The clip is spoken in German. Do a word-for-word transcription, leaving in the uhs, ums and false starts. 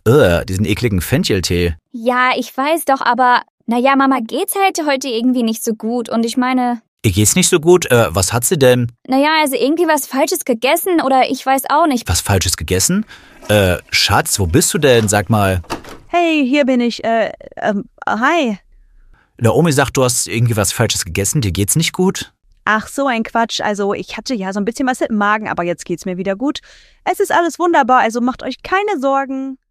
Ugh, diesen ekligen Fencheltee. Ja, ich weiß doch, aber naja, Mama geht's halt heute irgendwie nicht so gut und ich meine... Ihr geht's nicht so gut? Äh, was hat sie denn? Naja, also irgendwie was Falsches gegessen oder ich weiß auch nicht. Was Falsches gegessen? Äh, Schatz, wo bist du denn? Sag mal. Hey, hier bin ich. Äh, ähm, hi. Naomi sagt, du hast irgendwie was Falsches gegessen, dir geht's nicht gut? Ach, so ein Quatsch. Also, ich hatte ja so ein bisschen was im Magen, aber jetzt geht's mir wieder gut. Es ist alles wunderbar, also macht euch keine Sorgen.